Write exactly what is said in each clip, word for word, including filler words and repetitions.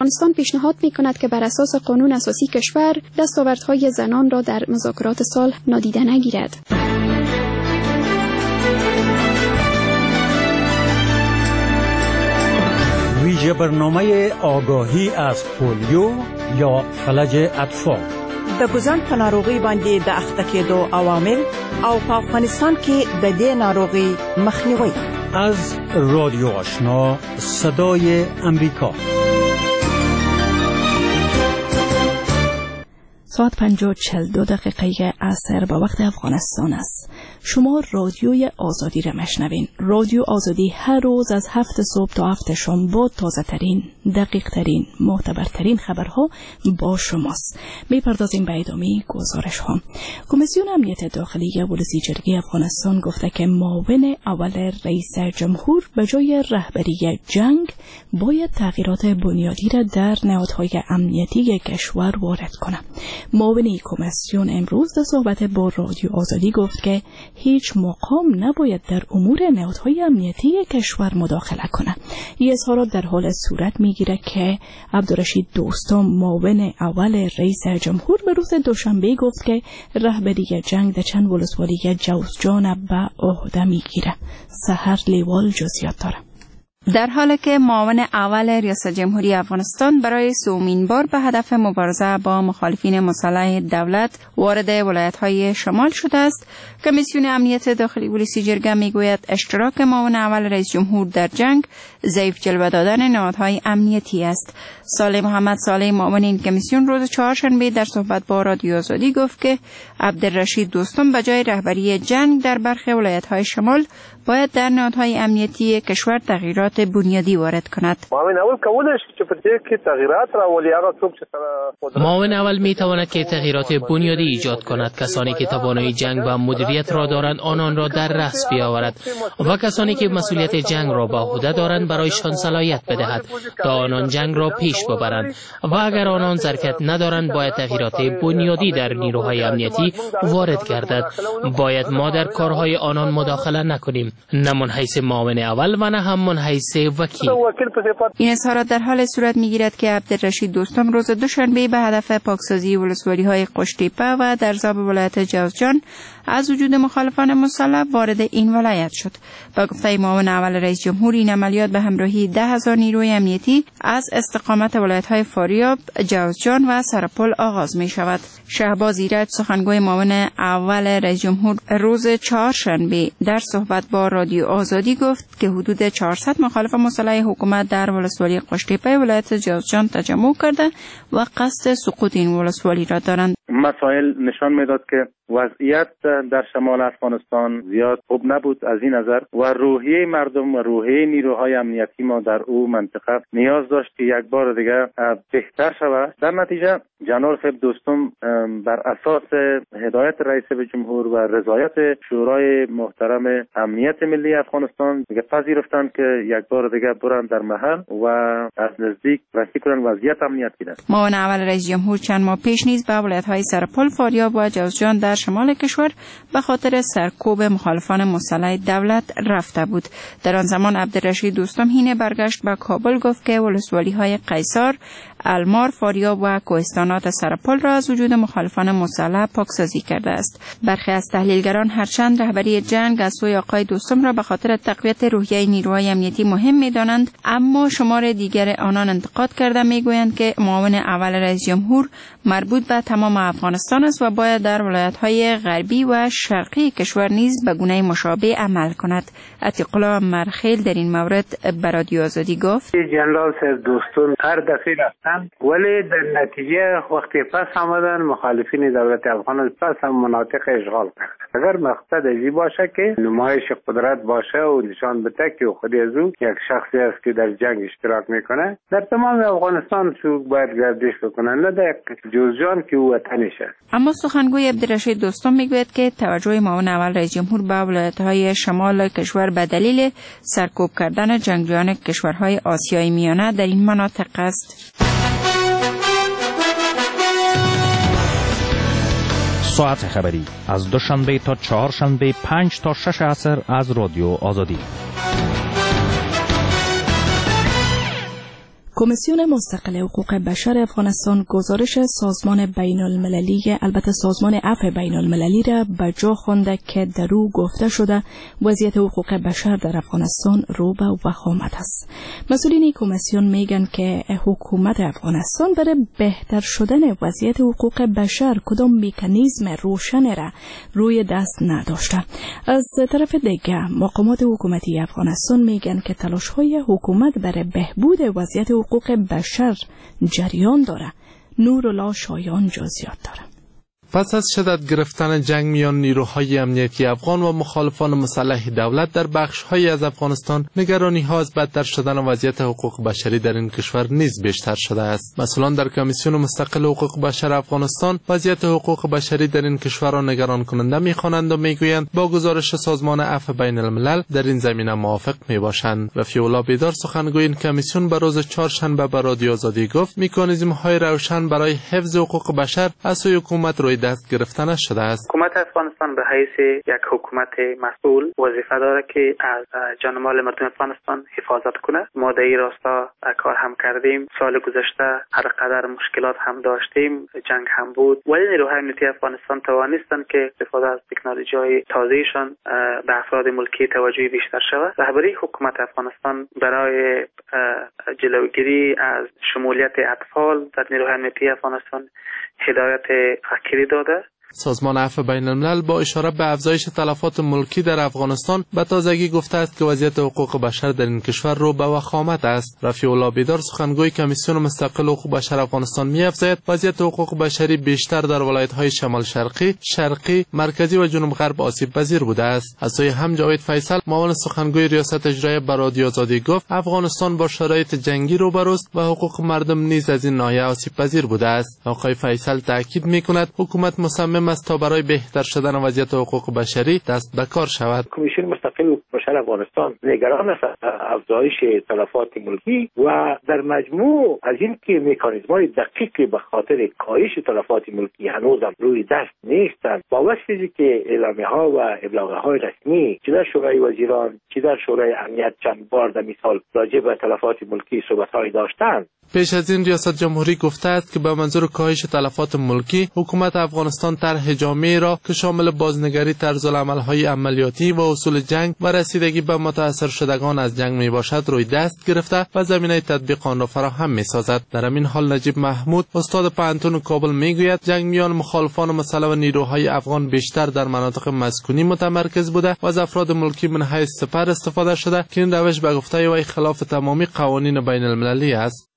افغانستان پیشنهاد می‌کند که بر اساس قانون اساسی کشور دستاوردهای زنان را در مذاکرات صلح نادیده نگیرد. ویژه برنامه آگاهی از پولیو یا فلج اطفال. د ګوزن په ناروغي باندې د اخته کېدو عوامل او په افغانستان کې د دې ناروغي مخنیوي. از رادیو آشنا صدای امریکا. ساعت پنج و چل دو دقیقه عصر به وقت افغانستان است. شما رادیوی آزادی را مشنوین. رادیو آزادی هر روز از هفت صبح تا هفت شام با تازه ترین، دقیق ترین، معتبرترین خبرها با شماست. میپردازیم به ادامه گزارش ها. کمیسیون امنیت داخلی ولسی جرگه افغانستان گفته که معاون اول رئیس جمهور به جای رهبری جنگ باید تغییرات بنیادی را در نهادهای امنیتی کشور وارد کنه. معاون کمیسیون امروز در صحبت با رادیو آزادی گفت که هیچ مقام نباید در امور نهادهای امنیتی کشور مداخله کنه. این اظهارات در حال صورت میگیره که عبدالرشید دوستم معاون اول رئیس جمهور به روز دوشنبه گفت که رهبری جنگ در چند ولسوالی جوزجان به عهده میگیره. سحر لیوال جزئیات داره. در حالی که معاون اول ریاست جمهوری افغانستان برای سومین بار به هدف مبارزه با مخالفین مسلح دولت وارد ولایت‌های شمال شده است، کمیسیون امنیت داخلی ولسی جرگه میگوید اشتراک معاون اول رئیس جمهور در جنگ ضعیف جلوه دادن نهادهای امنیتی است. صالح محمد صالح معاون این کمیسیون روز چهارشنبه در صحبت با رادیو آزادی گفت که عبدالرشید دوستم به جای رهبری جنگ در برخی ولایت‌های شمال باید در نهادهای امنیتی کشور تغییرات بنیادی وارد کند. معاون اول کولای شي چې په دې کې تغییرات راولي. هغه څوک چې سره معاون اول می تواند که تغییرات بنیادی ایجاد کند. کسانی که توانایی جنگ و مدیریت را دارند آنان را در رأس بیاورد و کسانی که مسئولیت جنگ را به عهده دارند برایشان صلاحیت بدهد تا آنان جنگ را پیش ببرند و اگر آنان ظرفیت ندارند باید تغییرات بنیادی در نیروهای امنیتی وارد گردد. باید ما در کارهای آنان مداخله نکنیم، نه من حیث معاون اول و نه هم من حیث وکیل. این اظهارات در حال صورت میگیرد که عبدالرشید دوستم روز دوشنبه به هدف پاکسازی ولسوالی‌های قشتیپه و درزاب ولایت جوزجان از وجود مخالفان مسلح وارد این ولایت شد. با گفته معاون اول رئیس جمهور این عملیات به همراهی ده هزار نیروی امنیتی از استقامت ولایت‌های فاریاب، جوزجان و سرپل آغاز می شود. شهباز ایرج سخنگوی معاون اول رئیس جمهور روز چهارشنبه در صحبت با رادیو آزادی گفت که حدود چهارصد مخالف مسلح حکومت در ولسوالی قشتیپه ولایت جوزجان تجمع کرده و قصد سقوط این ولسوالی را دارند. مسائل نشان میداد که وضعیت در شمال افغانستان زیاد خوب نبود از این نظر و روحیه مردم و روحیه نیروهای امنیتی ما در او منطقه نیاز داشت که یک بار دیگه بهتر شود. در نتیجه جنرال صاحب دوستم بر اساس هدایت رئیس جمهور و رضایت شورای محترم امنیت ملی افغانستان دیگه پذیرفتند که یک بار دیگه برن در محل و از نزدیک بررسی کنن وضعیت امنیتی را. معاون اول رئیس جمهور چند ماه پیش نیز به ولایت‌های سرپل، فاریاب و جوزجان در شمال کشور به خاطر سرکوب مخالفان مسلح دولت رفته بود. در آن زمان عبدالرشید دوستم هینه برگشت به کابل گفت که ولسوالی‌های قیصار، المار، فاریاب و کوهستانات سرپل را از وجود مخالفان مسلح پاکسازی کرده است. برخی از تحلیلگران هرچند رهبری جنگ از سوی آقای دوستم را به خاطر تقویت روحیه نیروهای امنیتی مهم می‌دانند، اما شمار دیگر آنان انتقاد کرده می‌گویند که معاون اول رئیس جمهور مربوط به تمام افغانستان است و باید در ولایت‌های غربی و شرقی کشور نیز به گونه مشابه عمل کند. عتیق الله مرخیل در این مورد به رادیو آزادی گفت: جنرال صاحب دوستون هر دفعه رفتن ولی در نتیجه وقتی پس آمدن مخالفین دولت افغان پس هم مناطق اشغال کرد. اگر مقصد ازی باشه که نمایش قدرت باشه و نشان بده که خودی از او یک شخصی است که در جنگ اشتراک میکنه، در تمام افغانستان سوق باید گردش بکنن، نه در جوزجان که او وطنش است. اما سخنگوی عبدالرشید دوستم میگوید که توجه معاون اول رئیس جمهور به ولایت‌های شمال کشور به دلیل سرکوب کردن جنگجویان کشورهای آسیای میانه در این مناطق است. ساعت خبری از دوشنبه تا چهارشنبه پنج تا شش عصر از رادیو آزادی. کمیسیون مستقل حقوق بشر افغانستان گزارش سازمان بین المللی البته سازمان عفو بین المللی را به جا خوانده که در او گفته شده وضعیت حقوق بشر در افغانستان رو به وخامت است. مسئولین کمیسیون میگن که حکومت افغانستان برای بهتر شدن وضعیت حقوق بشر کدام مکانیزم روشن را روی دست نداشته. از طرف دیگر مقامات حکومتی افغانستان میگن که تلاش‌های حکومت برای بهبود وضعیت حقوق بشر جریان داره. نورالله شایان جزئیات داره. پس از شدت گرفتن جنگ میان نیروهای امنیتی افغان و مخالفان مسلح دولت در بخش‌هایی از افغانستان، نگرانی‌ها از بدتر شدن وضعیت حقوق بشری در این کشور نیز بیشتر شده است. مسئولان در کمیسیون مستقل حقوق بشر افغانستان وضعیت حقوق بشری در این کشور را نگران کننده می‌خوانند و می‌گویند با گزارش سازمان عفو بین الملل در این زمینه موافق می‌باشند. رفیع الله بیدار سخنگوی این کمیسیون به روز چهارشنبه به رادیو آزادی گفت مکانیزم‌های روشن برای حفظ حقوق بشر از سوی حکومت روی دست گرفتن شده است. حکومت افغانستان به حیث یک حکومت مسئول وظیفه داره که از جان و مال مردم افغانستان حفاظت کنه. ما در این راستا کار هم کردیم. سال گذشته هر قدر مشکلات هم داشتیم، جنگ هم بود، ولی نیروهای امنیتی افغانستان توانستند که استفاده از تکنولوژی‌های تازه‌شان به افراد ملکی توجه بیشتر شود. رهبری حکومت افغانستان برای جلوگیری از شمولیت اطفال در نیروهای امنیتی افغانستان هدایت فکری داده. سازمان عفو بین الملل با اشاره به افزایش تلفات ملکی در افغانستان به تازگی گفته است که وضعیت حقوق بشر در این کشور رو به وخامت است. رفیع الله بیدار سخنگوی کمیسیون مستقل حقوق بشر افغانستان می‌افزاید وضعیت حقوق بشری بیشتر در ولایت‌های شمال شرقی، شرقی، مرکزی و جنوب غرب آسیب پذیر بوده است. از سوی هم جاوید فیصل معاون سخنگوی ریاست اجرایی به رادیو آزادی گفت افغانستان با شرایط جنگی روبروست و حقوق مردم نیز از این ناحیه آسیب پذیر بوده است. آقای فیصل تاکید می‌کند حکومت مصمم است تا برای بهتر شدن وضعیت حقوق بشری دست به کار شود. کمیسیون مستقل حقوق بشر افغانستان نگران است افزایش تلفات ملکی و در مجموع از این که مکانیزم‌های دقیقی به خاطر کاهش تلفات ملکی هنوزم روی دست نیستند. با وجه که اعلامیه‌ها و ابلاغ‌های رسمی چه در شورای وزیران چه در شورای امنیت چند بار در مثال راجع به تلفات ملکی صحبت‌هایی داشتند. پیش از این ریاست جمهوری گفته است که به منظور کاهش تلفات ملکی حکومت افغانستان طرح جامعی را که شامل بازنگری طرزالعمل‌های عملیاتی و اصول جنگ و رسیدگی به متاثر شدگان از جنگ می باشد روی دست گرفته و زمینه تطبیق آن را فراهم می سازد. در همین حال نجیب محمود استاد پانتون کابل می گوید جنگ میان مخالفان مسلح و نیروهای افغان بیشتر در مناطق مسکونی متمرکز بوده و از افراد ملکی من حیث سپر استفاده شده که این روش به گفته وی خلاف تمامی قوانین بین المللی است.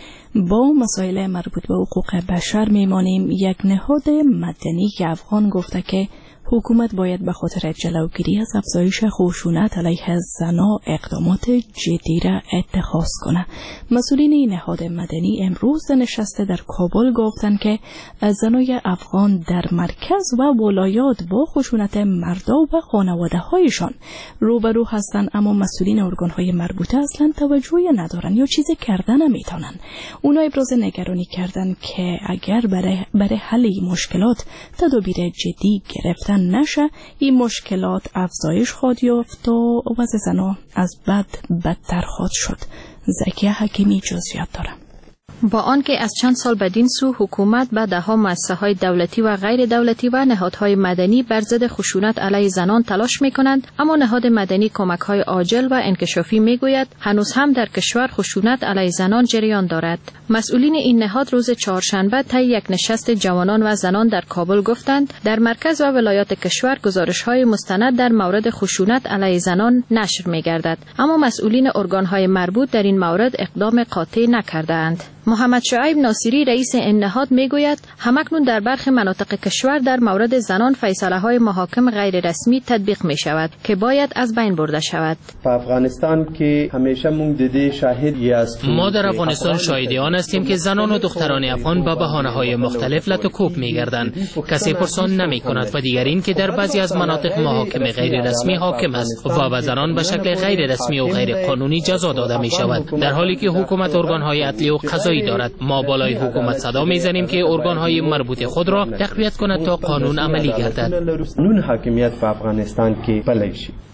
با مسائل مربوط به حقوق بشر میمانیم. یک نهاد مدنی افغان گفته که حکومت باید به خاطر جلوگیری از افزایش خشونت علیه زنان اقدامات جدی را اتخاذ کنه. مسئولین این نهاد مدنی امروز در نشست در کابل گفتند که زنای افغان در مرکز و ولایات با خشونت مردا و خانواده هایشان روبرو هستند، اما مسئولین ارگان‌های مربوطه اصلا توجهی ندارن یا چیزی کردن نمیتونن. اونا ابراز نگرانی کردند که اگر برای برای حل این مشکلات تدابیر جدی گرفتن نشه این مشکلات افزایش خواهد یافت و وضع زنان از بد بدتر خواهد شد. زکیه حکیمی جزئیات داره. با آنکه از چند سال بدین سو حکومت به ده‌ها مؤسسه‌های دولتی و غیر دولتی و نهادهای مدنی بر ضد خشونت علیه زنان تلاش می‌کنند، اما نهاد مدنی کمک‌های عاجل و انکشافی می‌گوید هنوز هم در کشور خشونت علیه زنان جریان دارد. مسئولین این نهاد روز چهارشنبه طی یک نشست جوانان و زنان در کابل گفتند در مرکز و ولایات کشور گزارش‌های مستند در مورد خشونت علیه زنان نشر می‌گردد، اما مسئولین ارگان‌های مربوط در این مورد اقدام قاطع نکرده‌اند. محمد شعیب ناصری رئیس این نهاد میگوید همکنون در برخی مناطق کشور در مورد زنان فیصله‌های محاکم غیر رسمی تطبیق می شود که باید از بین برده شود. افغانستان که همیشه مونږ دیده شاهدی است. ما در افغانستان شاهد آن هستیم که زنان و دختران افغان با بهانه‌های مختلف لطوکوب می‌گردند. کسی پرسان نمی‌کند و دیگر این که در بعضی از مناطق محاکم غیر رسمی حاکم است و به زنان به شکل غیر رسمی و غیر قانونی جزا داده می شود، در حالی که حکومت ارگان‌های عدلی و قضایی دارد. ما بالای حکومت صدا میزنیم که ارگان‌های مربوط خود را تقویت کند تا قانون عملی گردد. قانون حاکمیت په افغانستان کې پلی شي.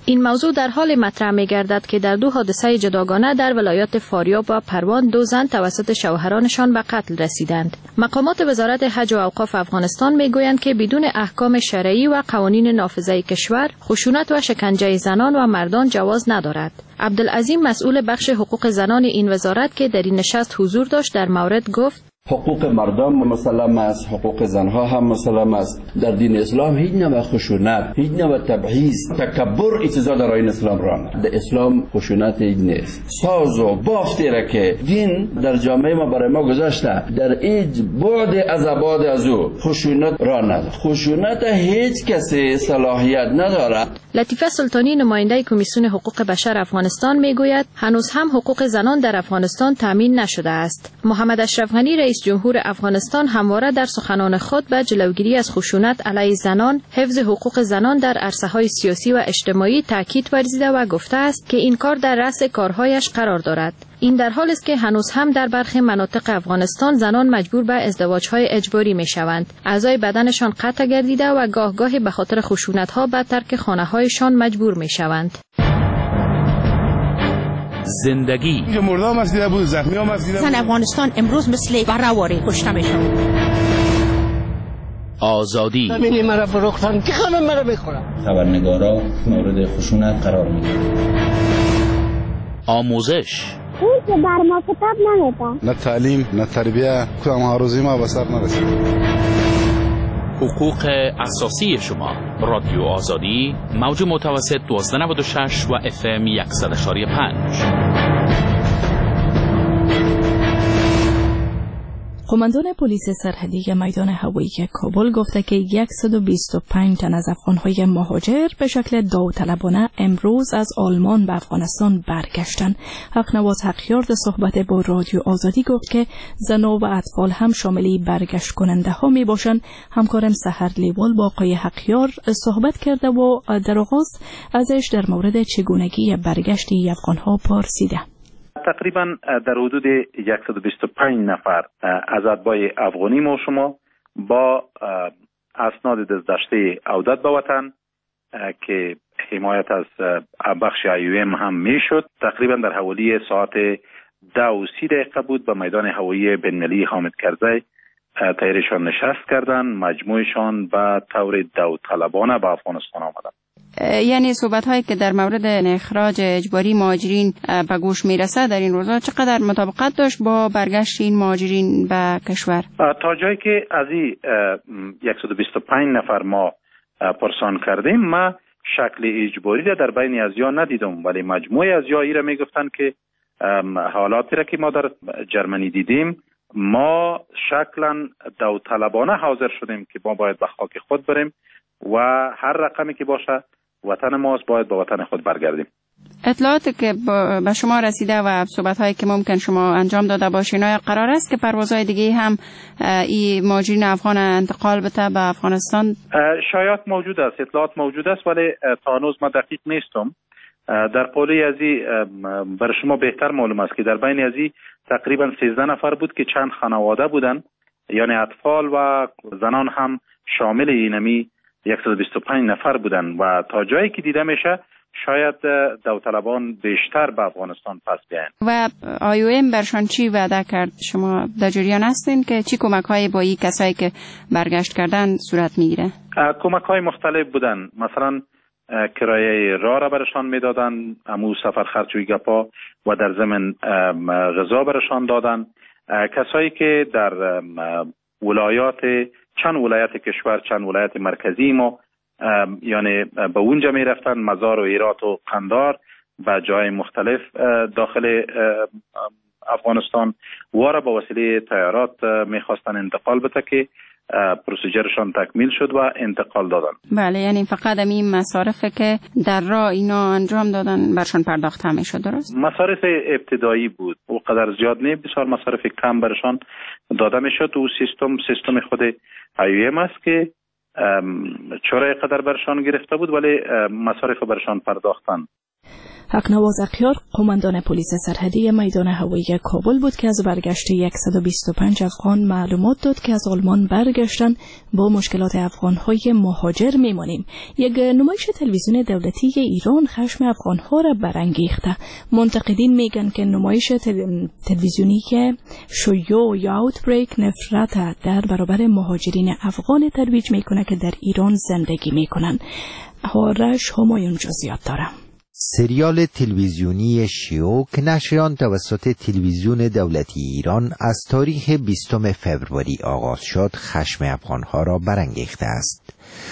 این موضوع در حال مطرح می‌گردد که در دو حادثه جداگانه در ولایات فاریاب و پروان دو زن توسط شوهرانشان به قتل رسیدند. مقامات وزارت حج و اوقاف افغانستان میگویند که بدون احکام شرعی و قوانین نافذه کشور خشونت و شکنجه زنان و مردان جواز ندارد. عبدالعظیم مسئول بخش حقوق زنان این وزارت که در این نشست حضور داشت در مورد گفت: حقوق مردم مسلم است، حقوق زنها هم مسلم است. در دین اسلام هیچ نوع خشونت، هیچ نوع تبعیض، تکبر اجازه در آیین اسلام را در اسلام خشونت هیچ نیست. ساز و بافتی را که دین در جامعه ما برای ما گذاشته در هیچ بعد از ابعاد از او خشونت را ندارد. خشونت هیچ کسی صلاحیت ندارد. لطیفه سلطانی نماینده کمیسیون حقوق بشر افغانستان میگوید هنوز هم حقوق زنان در افغانستان تامین نشده است. محمد اشرف غنی رئیس جمهور افغانستان همواره در سخنان خود به جلوگیری از خشونت علیه زنان، حفظ حقوق زنان در عرصه‌های سیاسی و اجتماعی تاکید ورزیده و گفته است که این کار در رأس کارهایش قرار دارد. این در حالی است که هنوز هم در برخی مناطق افغانستان زنان مجبور به ازدواج‌های اجباری می‌شوند. اعضای بدنشان قطع گردیده و گاه گاهی به خاطر خشونت‌ها به ترک خانه‌هایشان مجبور می‌شوند. زندگی مردم مسئله بود، زخمی ها مسئله بود. زن افغانستان امروز مثل برآوری کشته میشن. آزادی زمین مرا فروختن که خانم مرا بخورم. خبرنگارا مورد خشونت قرار میگیرند. آموزش اون که بر ما کتاب نمیده. نه تعلیم نه تربیه کدام هاروزی ما بسر نرسید. حقوق اساسی شما. رادیو آزادی موج متوسط دوازده نود و شش و اف ام صد و یک و پنج. قماندان پلیس سرحدی میدان هوایی کابل گفته که صد و بیست و پنج تن از افغان‌های مهاجر به شکل داوطلبانه امروز از آلمان به افغانستان برگشتند. حقنواز حقیار در صحبت با رادیو آزادی گفت که زنان و اطفال هم شامل برگشت کننده ها می باشند. همکارم سحر لیوال با آقای حقیار صحبت کرده و در آغاز ازش در مورد چگونگی برگشت افغان‌ها پرسیده. تقریبا در حدود صد و بیست و پنج نفر از اتباع افغانی ما شما با اسناد دزدشته عودت به وطن که حمایت از بخش ایوم هم میشد تقریبا در حوالی ساعت ده و سی دقیقه بود به میدان هوایی بین‌المللی حامد کرزی تایرشان نشست کردن. مجموعشان به طور داوطلبانه به افغانستان آمدند. یعنی صحبت هایی که در مورد اخراج اجباری مهاجرین به گوش میرسه در این روزها چقدر مطابقت داشت با برگشت این مهاجرین به کشور؟ تا جایی که از این صد و بیست و پنج نفر ما پرسان کردیم ما شکل اجباری را در بین از یا ندیدم، ولی مجموعه از یا ای را میگفتن که حالاتی را که ما در جرمنی دیدیم ما شکلا داوطلبانه حاضر شدیم که ما باید به خاک خود بریم و هر رقمی که باشه وطن ماست باید به وطن خود برگردیم. اطلاعاتی که به شما رسیده و صحبت‌هایی که ممکن شما انجام داده باشین آیا قرار است که پروازهای دیگه هم این مهاجرین افغان انتقال بده به افغانستان؟ شایعات موجود است، اطلاعات موجود است، ولی تا هنوز ما دقیق نیستم. در قوله ازی برای شما بهتر معلوم است که در بین ازی تقریبا سیزده نفر بود که چند خانواده بودن، یعنی اطفال و زنان هم شامل اینمی صد و بیست و پنج نفر بودن و تا جایی که دیده میشه شاید داوطلبان بیشتر به افغانستان پس بیاین. و آی او ام برشان چی وعده کرد؟ شما در جریان هستین که چی کمک های با این کسایی که برگشت کردن صورت میگیره؟ کمک های مختلف بودن، مثلا کرایه راه را برشان میدادن، امو سفر خرج و گپا و در ضمن غذا برشان دادن. کسایی که در ولایات چند ولایت کشور چند ولایت مرکزی ما یعنی به اونجا می رفتن، مزار و هرات و قندار و جای مختلف داخل افغانستان وارا با وسیله طیارات می خواستن انتقال بده که پروسیجرشان تکمیل شد و انتقال دادن. بله، یعنی فقط این مصارفه که در راه اینا انجام دادن برشان پرداخت می شد، درست؟ مصارف ابتدایی بود، او قدر زیاد نه، بسیار مصارف کم برشان داده می شد. و سیستم سیستم خود ایوم است که چرا قدر برشان گرفته بود ولی مصارف برشان پرداختن. حقنواز اقیار قماندان پلیس سرحدی میدان هوایی کابل بود که از برگشت صد و بیست و پنج افغان معلومات داد که از آلمان برگشتن با مشکلات افغان‌های مهاجر میمانیم. یک نمایش تلویزیون دولتی ایران خشم افغان‌ها را برانگیخته. منتقدین میگن که نمایش تل... تلویزیونی که شیوع یا اوتبریک نفرت در برابر مهاجرین افغان ترویج میکنه که در ایران زندگی میکنن. هارش همایون جزئیات دارم. سریال تلویزیونی شیوع که نشر آن توسط تلویزیون دولتی ایران از تاریخ بیستم فوریه آغاز شد، خشم افغانها را برانگیخته است.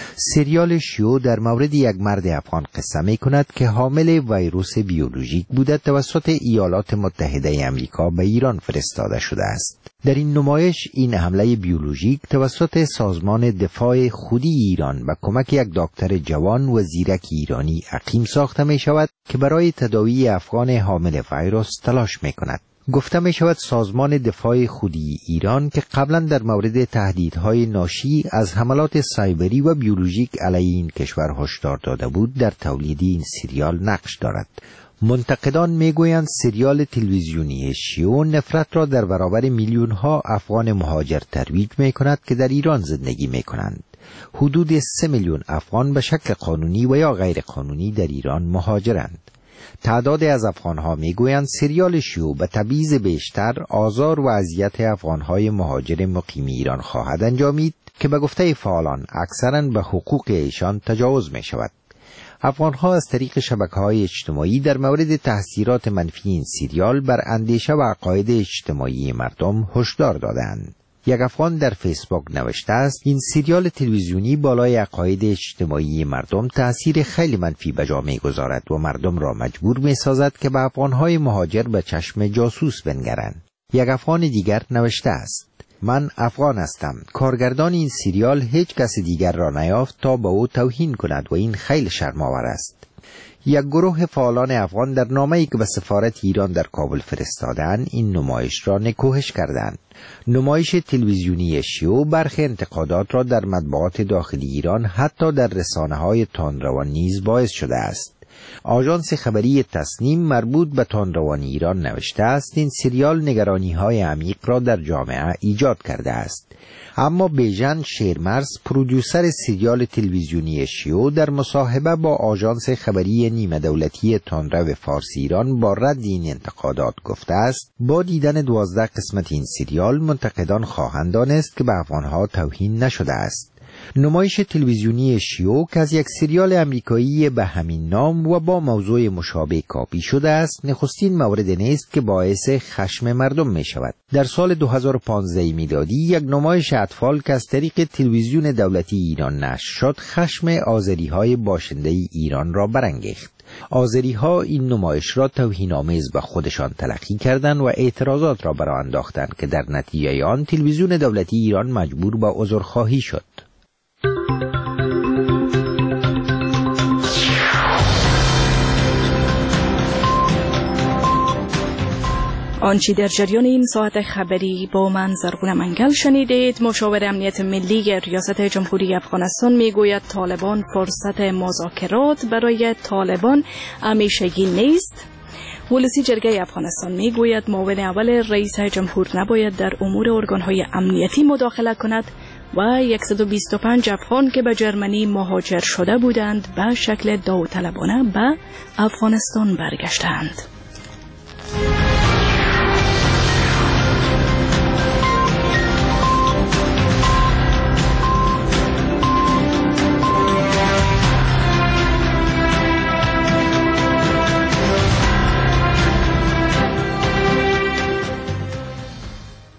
سریال شیوع در مورد یک مرد افغان قصه می کند که حامل ویروس بیولوژیک بوده توسط ایالات متحده آمریکا به ایران فرستاده شده است. در این نمایش این حمله بیولوژیک توسط سازمان دفاع خودی ایران به کمک یک دکتر جوان و زیرک ایرانی عقیم ساخته می شود که برای تداوی افغان حامل ویروس تلاش می کند. گفته می شود سازمان دفاع خودی ایران که قبلا در مورد تهدیدهای ناشی از حملات سایبری و بیولوژیک علیه این کشور هشدار داده بود، در تولید این سریال نقش دارد. منتقدان میگویند سریال تلویزیونی شیوع نفرت را در برابر میلیون ها افغان مهاجر ترویج می کند که در ایران زندگی می کنند. حدود سه میلیون افغان به شکل قانونی و یا غیر قانونی در ایران مهاجرند. تعداد از افغانها میگویند سریال شیوع به تبعیض بیشتر، آزار و اذیت افغانهای مهاجر مقیم ایران خواهد انجامید که به گفته فعالان اکثراً به حقوق ایشان تجاوز می شود. افغانها از طریق شبکه‌های اجتماعی در مورد تاثیرات منفی این سریال بر اندیشه و عقاید اجتماعی مردم هشدار دادند. یک افغان در فیسبوک نوشته است این سریال تلویزیونی بالای عقاید اجتماعی مردم تأثیر خیلی منفی به جا می‌گذارد و مردم را مجبور می‌سازد که به افغان‌های مهاجر به چشم جاسوس بنگرند. یک افغان دیگر نوشته است من افغان هستم. کارگردان این سریال هیچ کس دیگر را نیافت تا به او توهین کند و این خیلی شرم‌آور است. یک گروه فعالان افغان در نامه‌ای که به سفارت ایران در کابل فرستادند این نمایش را نکوهش کردند. نمایش تلویزیونی شیوع برخی انتقادات را در مطبوعات داخلی ایران حتی در رسانه‌های تندروان نیز باعث شده است. آژانس خبری تصنیم مربوط به تندروان ایران نوشته است این سریال نگرانی‌های عمیق را در جامعه ایجاد کرده است. اما بیژن شیرمرز پرودیوسر سریال تلویزیونی شیوع در مصاحبه با آژانس خبری نیمه دولتی تندرو فارسی ایران با رد این انتقادات گفته است با دیدن دوازده قسمت این سریال منتقدان خواهند دانست که به افغانها توهین نشده است. نمایش تلویزیونی شیوع که از یک سریال امریکایی به همین نام و با موضوع مشابه کاپی شده است نخستین مورد نیست که باعث خشم مردم می شود. در سال دو هزار و پانزده میلادی یک نمایش اطفال که از طریق تلویزیون دولتی ایران نشر شد خشم آذری های باشنده ایران را برانگیخت. آذری ها این نمایش را توهین‌آمیز به خودشان تلقی کردند و اعتراضات را برآ انداختند که در نتیجه آن تلویزیون دولتی ایران مجبور به عذرخواهی شد. آنچه در جریان این ساعت خبری با من زرغون منگل شنیدید. مشاور امنیت ملی ریاست جمهوری افغانستان میگوید طالبان فرصت مذاکرات برای طالبان همیشگی نیست. ولسی جرگه افغانستان میگوید معاون اول رئیس جمهور نباید در امور ارگانهای امنیتی مداخله کند و صد و بیست و پنج افغان که به جرمنی مهاجر شده بودند به شکل داوطلبانه به افغانستان برگشتند.